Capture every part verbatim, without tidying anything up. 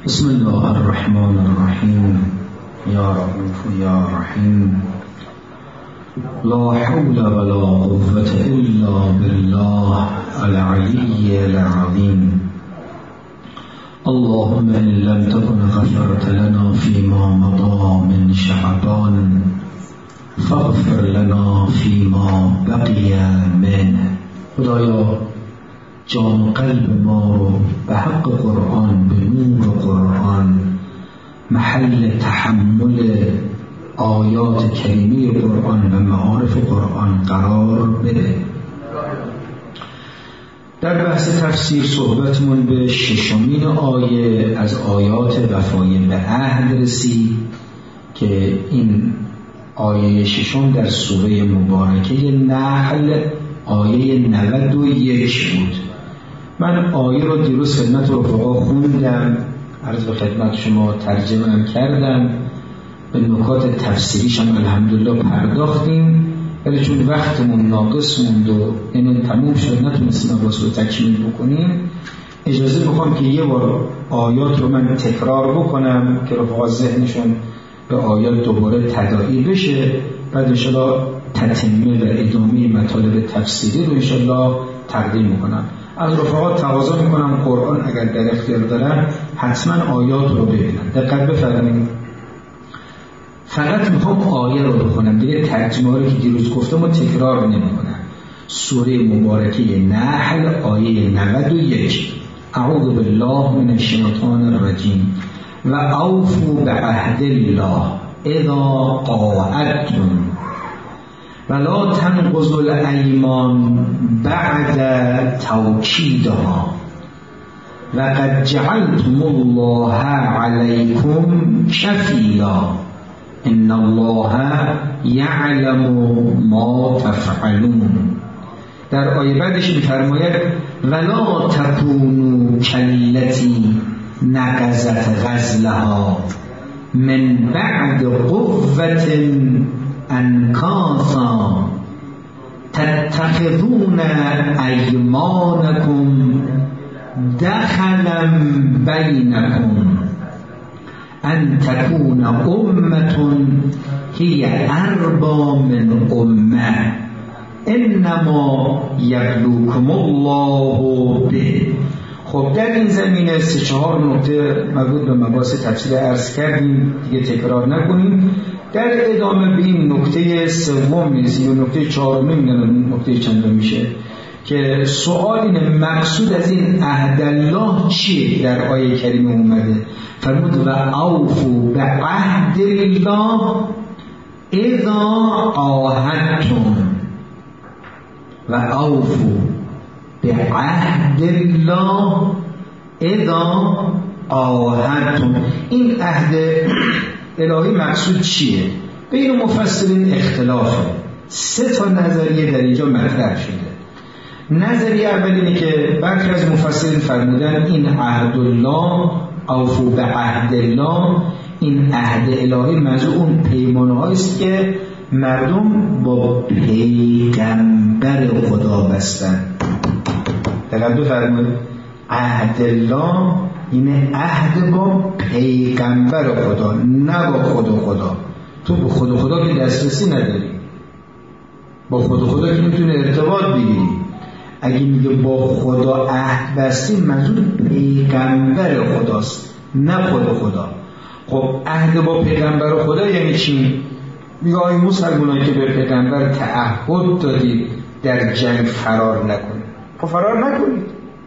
بسم الله الرحمن الرحیم. یا رؤوف یا رحیم. لا حول ولا قوة الا بالله العلی العظیم. اللهم ان لم تكن غفرت لنا فيما مضى من شعبان فاغفر لنا فيما بقي منه. خدایا جان و قلب ما رو به حق قرآن، به نور قرآن، محل تحمل آیات کریمه قرآن و معارف قرآن قرار بده. در بحث تفسیر صحبتمون به ششمین آیه از آیات وفای به عهد رسید که این آیه ششم در سوره مبارکه نحل آیه نود و یک بود. من آیه رو دیروز خدمت رفقا خوندم، عرض به خدمت شما ترجمه هم کردم، به نکات تفسیریش هم الحمدلله پرداختیم، ولی چون وقتمون ناقص موند و این تموم شد نتونستیم عباس رو تکمیل بکنیم، اجازه میخوام که یه بار آیات رو من تکرار بکنم که رفقا ذهنشون به آیات دوباره تداعی بشه، بعد انشاءالله تتمه و ادامه مطالب تفسیری رو انشاءالله تقدیم میکنم. از رفقا تقاضا میکنم قرآن اگر در اختیار دارن حتما آیات رو ببینن، دقت بفرمایید. فقط میخوام آیه رو بخونم، دیگه ترجمه رو که دیروز گفتم و تکرار نمیکنم. سوره مبارکه نحل آیه نود و یک. اعوذ بالله من الشیطان الرجیم. و اوفوا بعهد الله اذا عاهدتم ولا تنقضوا الایمان بعد توکیدها وقد جعلتم الله علیکم کفیلا ان الله یعلم ما تفعلون. در آیه بعدش می‌فرماید ولا تکونوا کاللتی نقضت غزلها من بعد قوة انکاثا تتخذون ایمانکم دخلا بینکم ان تكون امة هي اربا من امه انما یبلوکم الله به. خب در این زمینه سه چهار نکته مربوط به مباحث تفسیر عرض کردیم، دیگه تکرار نکنیم. در ادامه به این نکته سوم میرسیم و نکته چهارم نمیدونم نکته چند میشه که سوال اینه مقصود از این عهد الله چیه در آیه کریمه اومده. فرمود و اوفوا بعهد الله اذا عاهدتم و اوفوا بعهد الله اذا عاهدتم. این عهد الهی مقصود چیه؟ بین مفسرین اختلافه. سه تا نظریه در اینجا مطرح شده. نظریه اول اینه که برخی از مفسرین فرمودن این عهد الله اوفوا بعهد الله، این عهد الهی منظور اون پیمانه‌هایی است که مردم با پیغمبر خدا بستن. دقت بفرمایید، عهد الله این عهد با پیغمبر خدا، نه با خود خدا. تو با خود خدا که دسترسی نداری، با خود خدا که میتونه ارتباط بگیری. اگه میگه با خدا عهد بستی منظور پیغمبر خداست، نه خود خدا. خب عهد با پیغمبر خدا یعنی چی؟ میگه آی مسلمانایی که به پیغمبر تعهد دادید در جنگ فرار نکنید. خب فرار نکنید.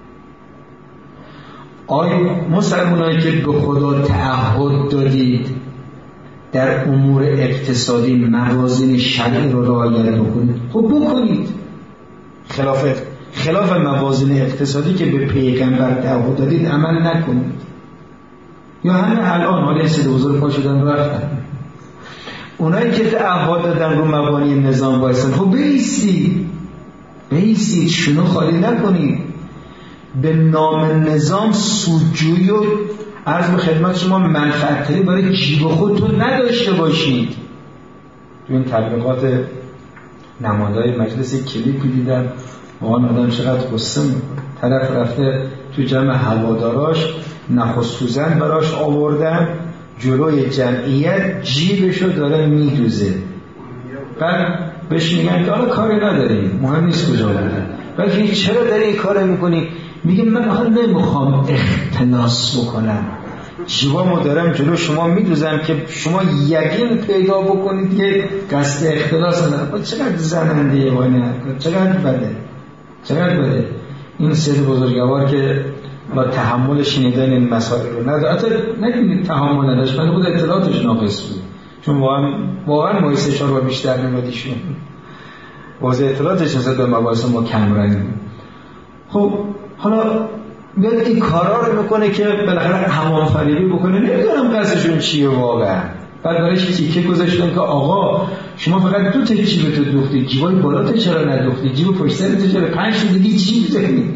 آی مسلمانایی که به خدا تعهد دادید در امور اقتصادی موازین شرعی رو رعایت بکنید، خب بکنید. خلاف خلاف موازین اقتصادی که به پیغمبر تعهد دادید عمل نکنید. یا همین الان حالا سید بزرگ پا شدن رفتن، اونایی که تعهد دادن رو مبانی نظام وایسن، خب بایستید بایستید شنو خالی نکنید. به نام نظام سودجویی و عرض به خدمت شما منفعت‌طلبی برای جیب خودتون نداشته باشید. تو این تبلیغات نمادهای مجلس کلیپی دیدم، واقعا آدم چقدر قصه میکنه. طرف رفته تو جمع هواداراش نخست سوزن براش آوردن جلوی جمعیت، جیبشو داره میدوزه. بعد بهش میگن که حالا کاری نداریم، مهم نیست کجا بوده. بلکه چرا داری این کارو میکنی؟ میگه من آخه نمیخوام اختلاس بکنم، جیبامو دارم جلو شما میدوزم که شما یقین پیدا بکنید که قصد اختلاس ندارم. چقدر زننده وانه، چقدر بده، چقدر بده. این سید بزرگوار که با تحمل شنیدن این مسائل رو نداره، حتی نگید تحمل نداشت، من بود اطلاعاتش ناقص بود، چون واقعا واقعا مایسشان رو بیشتر نمیدیشون، واضح اطلاعاتش نسبت به مباحث ما کم رنگ. خب حالا میاد این کارا رو میکنه که بالاخره حمام فریبی بکنه، نمیدونم قصدشون چیه واقعا. بعد برایش تیکه گذاشتن که آقا شما فقط دو تا جیبتو دوختی، جیبای بالاتو چرا ندوختی، جیب پشت سرتو چرا پنج تا دیگه جیب داری؟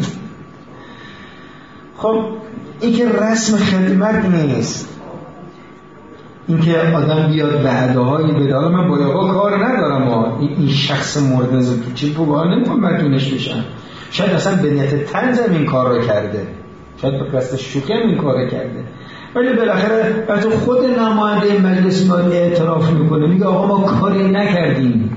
خب این که رسم خدمت نیست، این که آدم بیاد وعده هایی بده. حالا من با آقا کار ندارم، ها این شخص مورد نظر تو چیز رو باید نمیخوام مدونش بشن، شاید اصلا به نیت طنزم این کار رو کرده، شاید به قصد شوکم این کار رو کرده، ولی بالاخره وقتی خود نماینده مجلس باید اعتراف میکنه، میگه آقا ما کاری نکردیم،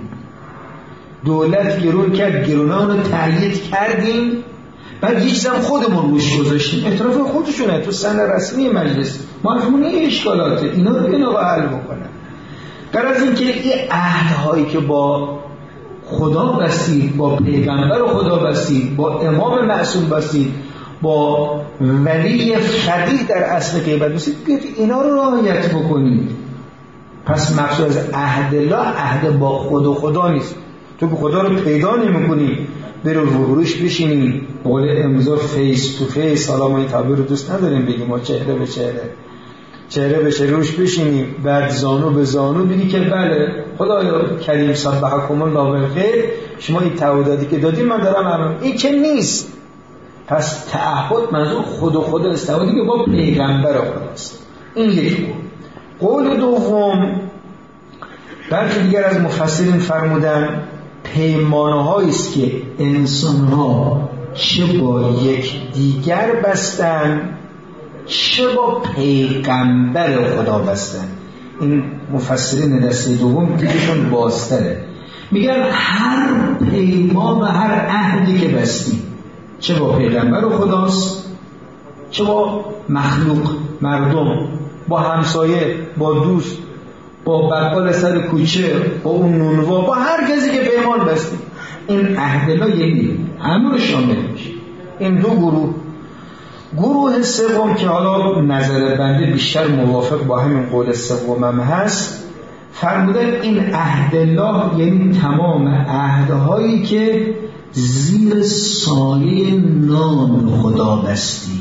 دولت گرون کرد، گرونان رو تأیید کردیم، بعد یه چیزم خودمون روش گذاشتیم. اعتراف خودشونه تو سند رسمی مجلس، ما همون این اشکالاته، اینا رو بگن آقا حل بکنن. غرض این که این عهدهایی که با خدا بستید، با پیغمبر خدا بستید، با امام معصوم بستید، با ولی فقیه در اصل غیبت بستید، بیاید اینا رو رعایت بکنید. پس مقصود از عهد الله عهد با خود و خدا نیست. تو که خدا رو پیدا نمی‌کنی، برو روبروش بشینی، قول امضا فیس تو فیس، حالا ما این تعبیر رو دوست نداریم بگیم، ما چهره به چهره چهره به چهره روش بشینی، بعد زانو به زانو بگی که بله خدایا کریم سبحکم الله بالخیر، شما این تعهداتی که دادیم من دارم انجام. این که نیست. پس تعهد منظور خود و خدا است، تعهدی که با پیغمبر خداست. این یک قول. قول دوم، برخی دیگر از مفسرین فرمودن پیمانه‌هایی است که انسان‌ها چه با یک دیگر بستن چه با پیغمبر خدا بستن. این مفسرین دسته دوم دیگهشون بازتره، میگن هر پیمان و هر عهدی که بستی چه با پیغمبر خداست چه با مخلوق، مردم، با همسایه، با دوست، با بقال سر کوچه، با اون نونوا، با هر کسی که پیمان بستی، این عهدلا یکی همون رو شامل میشه. این دو گروه. گروه سوم که حالا نظر بنده بیشتر موافق با همین قول سوم هم هست، فرمودن این عهدالله یعنی تمام عهدهایی که زیر سایه نام خدا بستی،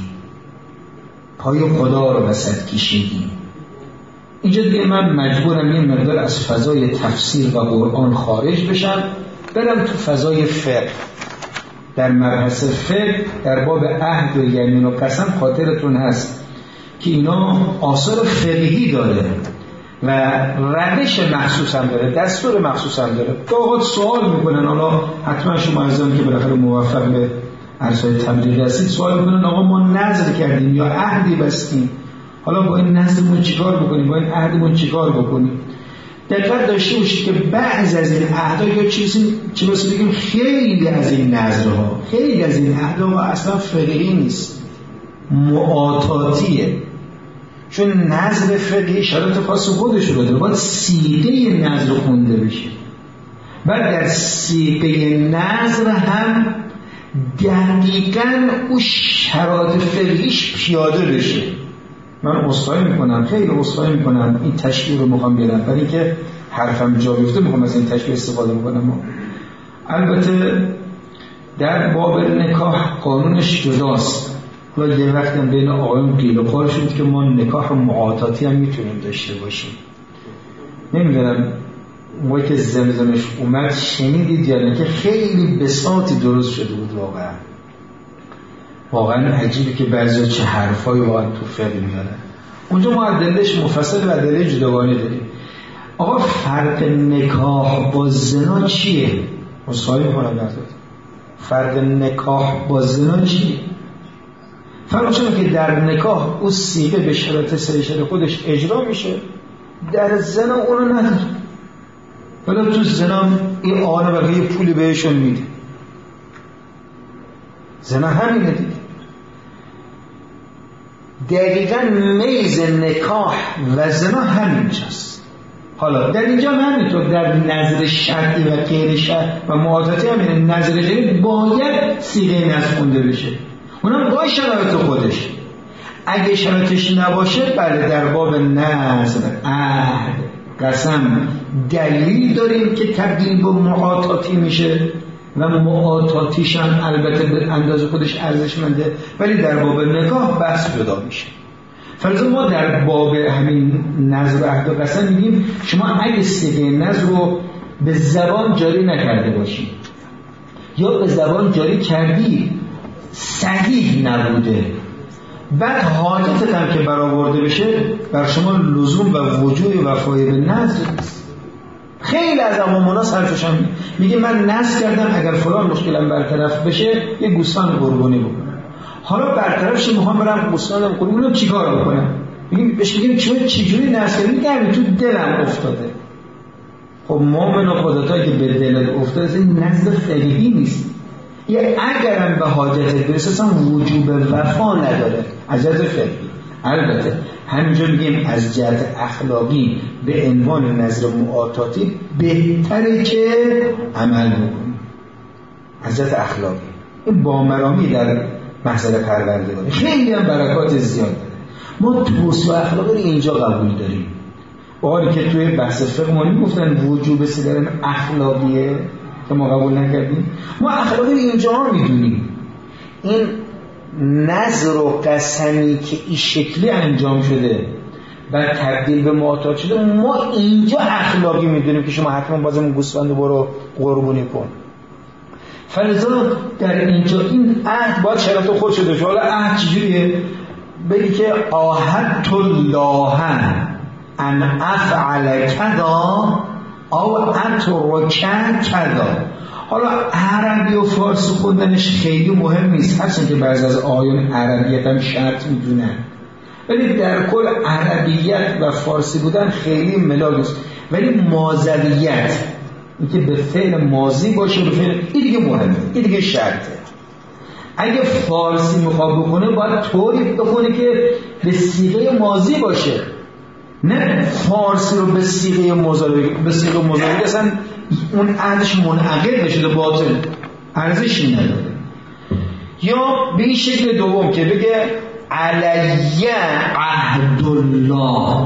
پای خدا رو وسط کشیدی. اینجا دیگه من مجبورم یه مقدار از فضای تفسیر و قرآن خارج بشم، برم تو فضای فقه. در مبحث فقه در باب عهد و یمین و قسم خاطرتون هست که اینا آثار فقهی داره و روش مخصوص هم داره، دستور مخصوص هم داره. اوقات سوال میکنن، حالا حتما شما عزیزان که بالاخره موفق به عرصه‌های تبلیغ هستید سوال میکنن آقا ما نذر کردیم یا عهدی بستیم، حالا با این نذرمون چیکار بکنیم، با این عهدمون چیکار بکنیم؟ دقت داشته باشید که بعضی از این عهدها یا چیزی چی واسه بگیم خیلی از این نذرها، خیلی از این عهدها اصلا فقهی نیست، معاطاتیه. چون نذر فقهی شرایط خاص خودش رو داره، باید صیغه نذر خونده بشه. بعد در صیغه نذر هم دقیقاً اون شرایط فقهیش پیاده بشه. من عذرخواهی میکنم، خیلی عذرخواهی میکنم این تشکیل رو میخوام بیارم، برای اینکه حرفم جا بیفته میخوام از این تشکیل استفاده میکنم. البته در باب نکاح قانونش جداست و یه وقت هم بین آقایون قیل و قال شد که ما نکاح معاطاتی هم میتونیم داشته باشیم. نمیدونم موقعی که زمزمش اومد شنیدید یا نه که خیلی بساطی درست شده بود. واقعا واقعا عجیبه که بعضی چه حرفایی واقعا تو فقه میارن. اونجا ما دلش مفصل و دل جداگانه داریم. آقا فرق نکاح با زنا چیه؟ مصاحبه میکنم. فرق نکاح با زنا چیه؟ فراشون که در نکاح اون صیغه به شرط سریشت خودش اجرا میشه، در زنا اونو نداره. ولی تو زنا این آنه بقیه پولی بهشون میده. زنا همینه دیگه. دقیقا میز نکاح و زنا همینجاست. حالا در اینجا همینطور در نظر شرطی و غیر شرطی و معاداتی همین نظر غیری باید صیغه نصب خونده بشه، اونم با شرایط خودش. اگه شرایطش نباشه بله در باب نظر، عهد، قسم دلیل داریم که تبدیل به معاطاتی میشه و معاطاتیش هم البته به اندازه خودش ارزشمنده، ولی در باب نکاح بحث جدا میشه. فرض ما در باب همین نظر و عهد و قسم میگیم شما اگه صیغه نظر رو به زبان جاری نکرده باشی یا به زبان جاری کردی صحیح نبوده، بعد حاجتت هم که برآورده بشه بر شما لزوم و وجوب وفای به نظر نیست. خیلی از عوام‌الناس حرفش هم میگه من نظر کردم اگر فلان مشکلم برطرف بشه یه گوسفند قربانی بکنم. حالا برطرفش میخوام برم گوسفندم قربونی رو چیکار بکنم؟ میگیم بهش میگیم چه چجوری نظر کردی؟ میگم تو دلم افتاده. خب مومن و خودتا که به دلت افتاده این نظر فقهی نیست. یه اگرم به حاجتت برسه وجوب وفا نداره از جهت فقهی. البته همینجا میگیم از جهت اخلاقی به عنوان نظر معاطاتی بهتره که عمل بکنیم از جهت اخلاقی. این با مرامی در محضر پروردگاری خیلی هم برکات زیاد داره. ما توسعه اخلاقی رو اینجا قبول داریم، با حالی که توی بحث فقه ما میگفتن وجوب سیدرم اخلاقیه که ما قبول نکردیم. ما اخلاقی اینجا ها میدونیم. این نظر و قسمی که این شکلی انجام شده و تبدیل به معاطات شده ما اینجا اخلاقی میدونیم که شما حتما بازم گوسفند برو قربونی کن. فلذا در اینجا این عهد باید شرط خود شده شده. حالا عهد چجوریه؟ بگی که عاهدت الله ان افعل کذا او اترک کذا. حالا عربی و فارسی خوندنش خیلی مهم نیست، هرچند که بعضی از آیان عربیت هم شرط میدونن، ولی در کل عربیت و فارسی بودن خیلی ملاک نیست. ولی ماضویت اینکه به فعل ماضی باشه به فعل این دیگه مهمه، این دیگه شرطه. اگه فارسی میخواد بکنه باید طوری بکنه که به صیغه ماضی باشه، نه فارسی رو به صیغه مضارع به صیغه مضارع اصلا اون عهدش منعقد بشه باطل ارزشی نداره. یا به این شکل دوم که بگه علیه عهد الله،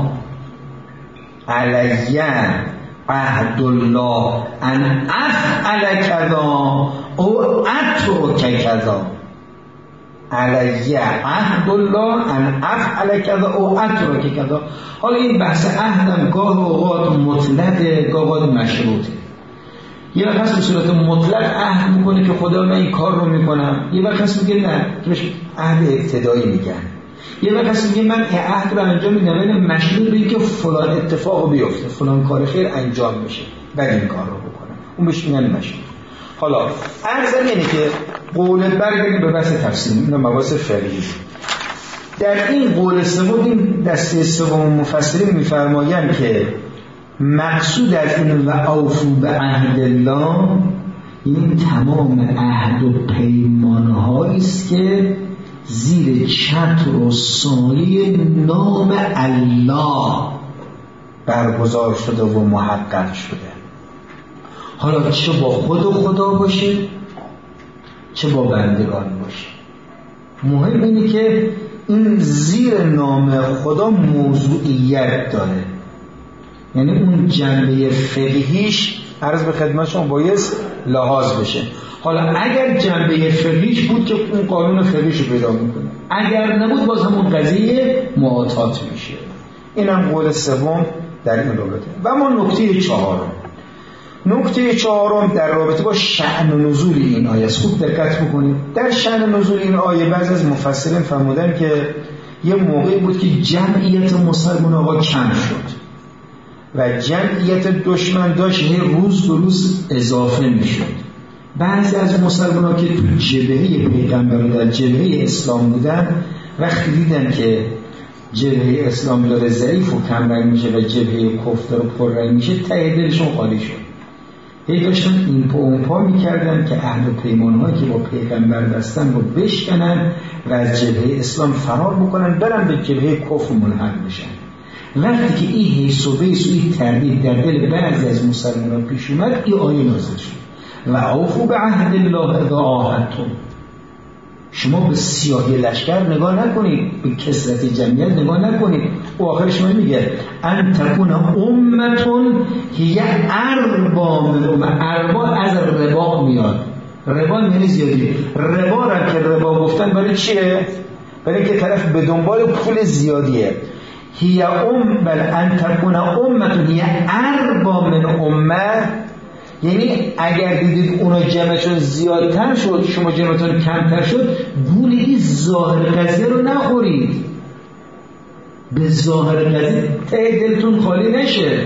علیه عهد الله ان افعل کذا او اترک کذا. علیه عهد الله ان افعل کذا او اترک کذا. حالا این بحث عهدم گاه اوقات مطلقه گاه اوقات مشروطه. یه وقت هست به صورت مطلق عهد میکنه که خدا من این کار رو میکنم، یه وقت هست میگه نه که بهش عهد ابتدایی میگن، یه وقت هست میگه من این عهد رو انجام میدم ولی مشروط به که فلان اتفاق بیفته، فلان کار خیر انجام بشه بعد این کار رو بکنم، اون بهش میگن مشروط. حالا عرضم یعنی که قول برگردیم به بحث تفسیر، اینا مباحث فقهی. در این قول سوم این دسته سوم مفسرین میفرمایند که مقصود از این و اوفو به عهد الله این تمام عهد و پیمانهایی است که زیر چتر و سایه نام الله برگزار شده و محقق شده. حالا چه با خود و خدا باشه چه با بندگان باشه، مهم اینه که این زیر نام خدا موضوعیت داره، یعنی اون جنبه فقهیش عرض به خدمت شما باید لحاظ بشه. حالا اگر جنبه فقهیش بود که اون قانون فقهیش رو پیدا میکنه، اگر نبود باز همون قضیه معاطات میشه. اینم قول سوم در این رابطه. و ما نکته چهارم نکته چهارم در رابطه با شأن و نزول این آیه است. خوب دقت بکنید. در شأن و نزول این آیه بعضی از مفسرین فرمودن که یه موقعی بود که جمعیت مسلمان آقا کم شد و جمعیت دشمن داشت هی روز به روز اضافه میشد. بعضی از مسلمان ها که تو جبهه پیغمبر در جبهه اسلام بودن وقتی دیدن که جبهه اسلام داره ضعیف و کمرنگ میشه و جبهه کفر داره پررنگ میشه، ته دلشون خالی شد. هی داشتن این پا اون پا میکردن که عهد و پیمانهایی که با پیغمبر بستن رو بشکنن و از جبهه اسلام فرار بکنن، برن به جبهه کفر ملحق بشن. وقتی که این حیث و بیس و این تردید در دل بعضی از مسلمانان پیش اومد، این آیه نازل شد و اوفوا بعهد الله اذا عاهدتم. شما به سیاهی لشکر نگاه نکنید، به کثرت جمعیت نگاه نکنید. و آخرش من میگه ان تکون امتون هی اربا من امه. اربا از ربا میاد. ربا یعنی زیادی. ربا را که ربا گفتن برای چیه؟ برای که طرف به دنبال پول زیادیه. هی ام بل ان تکون امتون هی اربا من امه، یعنی اگر دیدید اونا جمعشون زیادتر شد، شما جمعتون کمتر شد، گول این ظاهر قضیه رو نخورید. به ظاهر قضیه ته دلتون خالی نشه.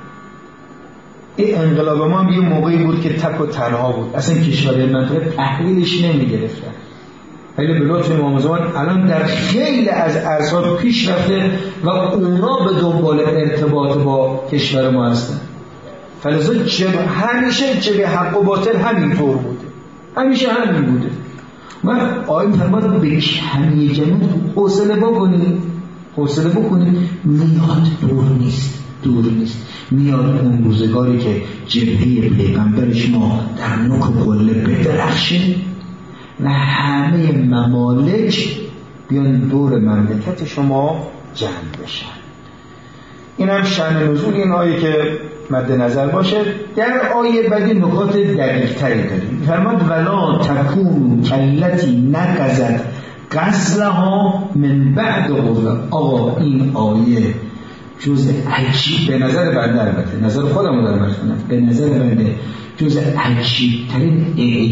این انقلاب ما یه موقعی بود که تک و تنها بود، اصلا کشورهای منطقه تحلیلش نمی گرفتن. ولی به لطف امام زمان الان در خیلی از ارزها پیش رفته و اونا به دنبال ارتباط با کشور ما هستن. فلذا جب... همیشه جبه حق و باطل همینطور بوده، همیشه همین بوده. و آیه فرمود به کمی جمعیت حوصله بکنید، حوصله بکنید، میاد، دور نیست، دور نیست. میاد اون روزگاری که جبهه پیغمبر شما در نوک و قله بدرخشه و همه ممالک بیان دور مملکت شما جمع بشن. این هم شأن نزول این آیه که مد نظر باشه. در آیه بعدی نکات دقیق تری داریم. فرمود ولا تکون کلتی نقضت غزلها من بعد قوة. آقا این آیه جز عجیب، به نظر بنده، البته نظر خودم رو دارم میگم، به نظر بنده جز عجیب ترین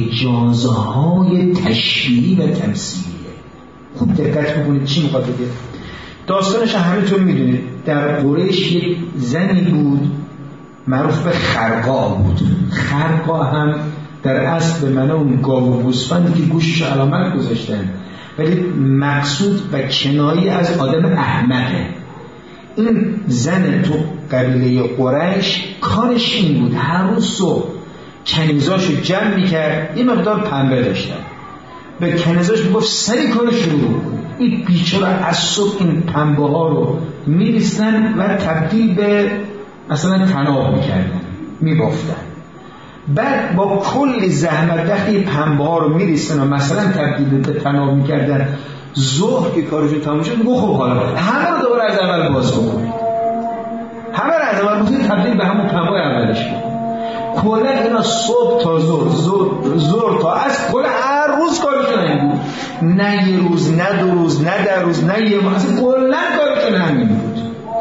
اعجازهای تشبیهی و تمثیلیه. خوب دقت بکنید چی میخواد بگه. داستانش همینطور میدونید. در قریش یک زنی بود معروف به خرقا بود. خرقا هم در اصل به معنی اون گاو و گوسفندی که گوشش علامت گذاشتن، ولی مقصود و کنایی از آدم احمقه. این زن تو قبیله قریش کارش این بود هر روز صبح کنیزاشو جمع میکرد، این مقدار پنبه داشتن، به کنیزاش میگفت سری کارو شروع کن. این بیچاره از صبح این پنبه ها رو میریستن و تبدیل به مثلا طناب میکردن، میبافتن. بعد با کل زحمت وقتی پنبه ها رو میریستن و مثلا تبدیل به طناب میکردن، ظهر که کارشون تموم شد میگه خب حالا همه رو دوباره از اول باز بکنید، همه رو از اول بکنید، تبدیل به همون پنبه اولش کنید. کلا اینا صبح تا ظهر، ظهر تا عصر، کلا هر روز کارشون این بود. نه یه روز، نه دو روز، نه در روز، نه یه ماه، اصلا کلا کارشون همین بود.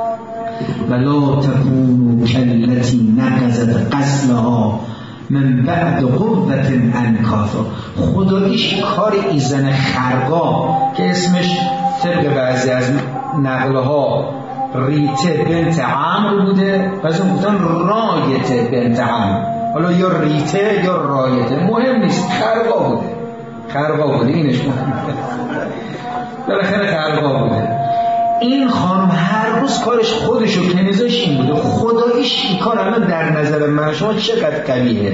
ولا تکونوا کالتی نقضت غزلها من بعد قوة انکاثا. خداییش کار ایزن خرقا که اسمش طبق بعضی از نقلها ریته بنت عمرو بوده، بعضی گفتن رایته بنت عمرو، حالا یا ریته یا رایته مهم نیست، خرقا بوده، خرقا بوده، اینش مهمه، بالاخره خرقا بوده. این خانم هر روز کارش خودش و کنیزاش این بوده. خداییش این کار الان در نظر من شما چقدر قبیحه،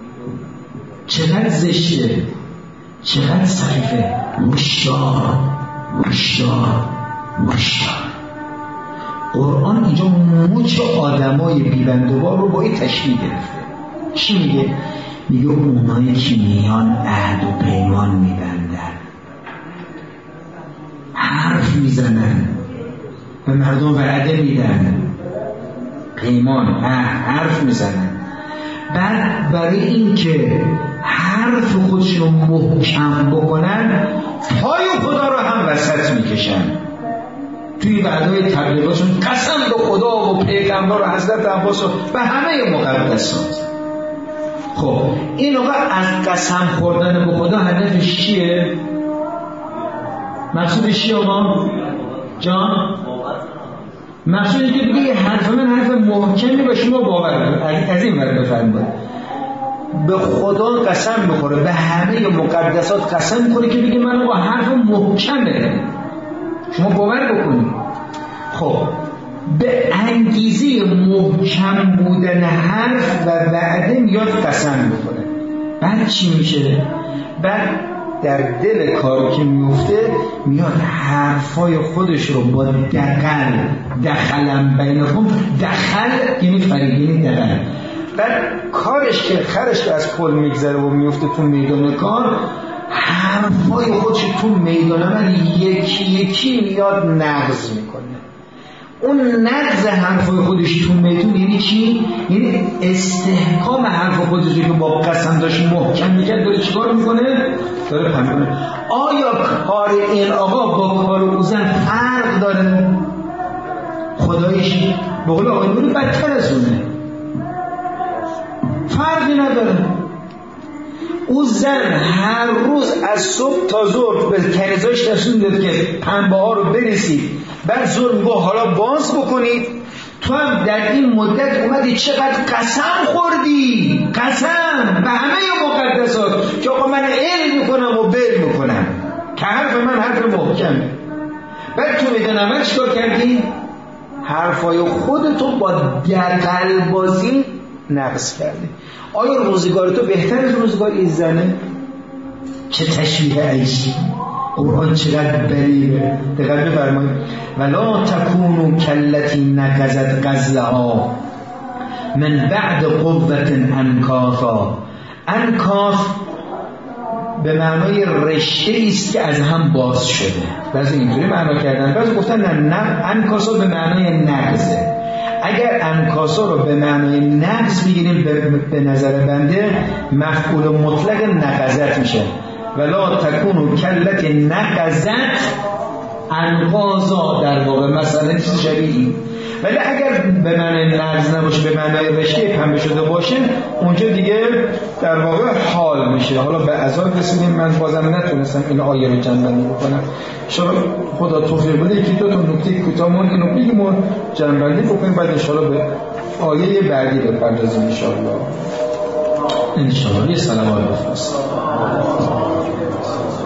چقدر زشته، چقدر سخیفه. مشتار مشتار مشتار. قرآن اینجا موج آدمای بیبندوبار رو با این تشبیه گرفته. چی میگه؟ میگه اونایی که میان عهد و پیمان میبندن، حرف میزنن، به مردم وعده میدن، پیمان حرف میزنن، بعد برای این که حرف خودشون محکم بکنن پای خدا رو هم وسط میکشن. توی بعدهای تبلیغاشون قسم به خدا و پیغمبر و حضرت عباس و به همه مقدسات. خب این آقا از قسم خوردن به خدا هدفش چیه؟ مقصودش چیه آقا؟ جان؟ مقصود اینه که بگه حرف من حرف محکمی به شما باور کنید. از این ور بفرمایید به خدا قسم بخوره، به همه مقدسات قسم میخوره که بگه من آقا حرف محکمه، شما باور بکنید. خب به انگیزه محکم بودن حرف و وعده میاد قسم بکنه. بعد چی میشه؟ بعد در دل کارو که میفته میاد حرفای خودش رو با دقل دخلم بینکم، دخل یعنی فریق، یعنی دقل. بعد کارش که خرش که از پل میگذره و میفته تو میدان کار، حرفای خودش تو میدان من یکی یکی میاد نقض میکنه. اون نقض حرفای خودش تو میدون یعنی چی؟ یعنی استحکام حرف خودش که با قسم داشت محکم میکرد، داره چیکار میکنه؟ داره پنج کنه. آیا کار این آقا با کار او زن فرق داره؟ خدایش به قول آقای نوری بدتر از اونه، فرقی نداره. او زن هر روز از صبح تا ظهر به کنیزاش نشون داد که پنبه ها رو برسید، بعد ظهر میگه حالا باز بکنید. تو هم در این مدت اومدی چقدر قسم خوردی، قسم به همه مقدسات که آقا من علم میکنم و بل میکنم که حرف من حرف محکمه. بعد تو میدن عمل چیکار کردی؟ حرفای خودتو با دقل بازی نقص کردی. آیا روزگار تو بهتر از روزگار این زنه؟ چه تشبیه عیشی، قرآن چقدر بلیغه. دقیق بفرمایید ولا تکونوا کالتی نقضت غزلها من بعد قوة انکاثا. انکاث به معنای رشته است که از هم باز شده. بعضی اینطوری معنا کردن، بعضی گفتن نه نه انکاسا به معنای نقضه. اگر انکاسا رو به معنای نقض بگیریم به, به نظر بنده مفعول مطلق نقضت میشه. ولا تکونوا کالتی نقضت انقاضا، در واقع مثلا چیز شبیهی. ولی اگر به معنای نقض نباشه، به معنای رشته پنبه شده باشه، اونجا دیگه در واقع حال میشه. حالا به عذاب رسیدیم، من بازم نتونستم این آیه رو جمع‌بندی بکنم. انشاءالله خدا توفیق بده یکی دو تا نکته کوتاه مون اینو بگیم و جمع‌بندی بکنیم، بعد انشاءالله به آیه بعدی بپردازیم انشاءالله. انشاءالله یه سلام علیکم.